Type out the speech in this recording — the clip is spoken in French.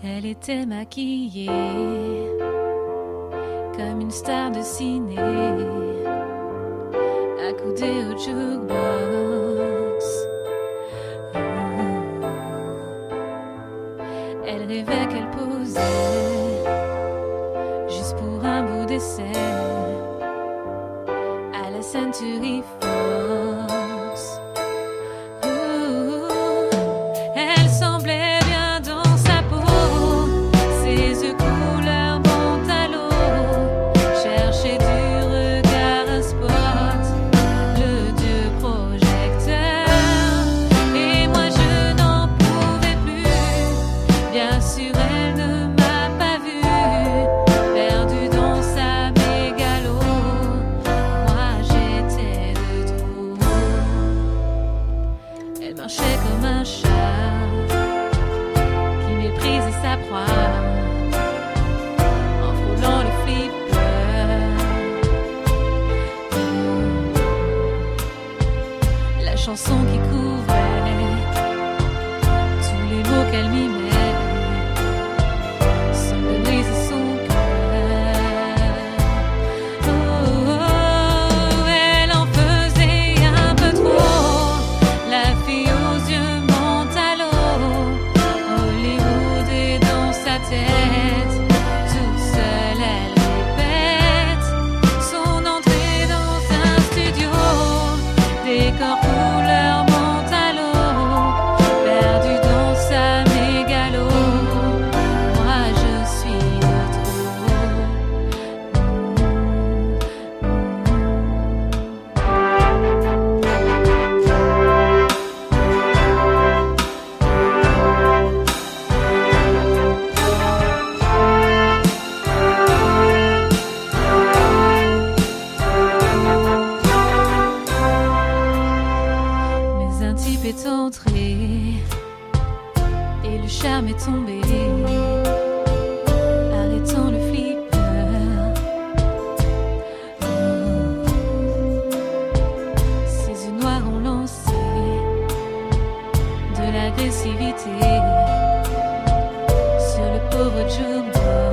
Elle était maquillée comme une star de ciné, accoudée au jukebox. Elle rêvait qu'elle posait juste pour un bout d'essai à la Century Fox. Elle semblait bien dans sa peau, ses yeux couleur montent à l'eau, chercher du regard un spot, le dieu projecteur. Et moi je n'en pouvais plus, bien sûr elle ne m'a pas vue, perdue dans sa mégalo, moi j'étais de trop. Elle marchait comme un chat qui méprisait sa proie, en frôlant le flipper. La chanson qui couvrait tous les mots qu'elle mimait semblait briser son cœur. Oh, elle en faisait un peu trop, la fille aux yeux monte à l'eau. Hollywood est dans sa tête, toute seule elle répète son entrée dans un studio, décor couleur monte à l'eau, perdue dans sa mégalo, moi je suis de trop. Mais un type est entré et le charme est tombé, arrêtant le flipper. Oh, ses yeux noirs ont lancé de l'agressivité sur le pauvre jukebox.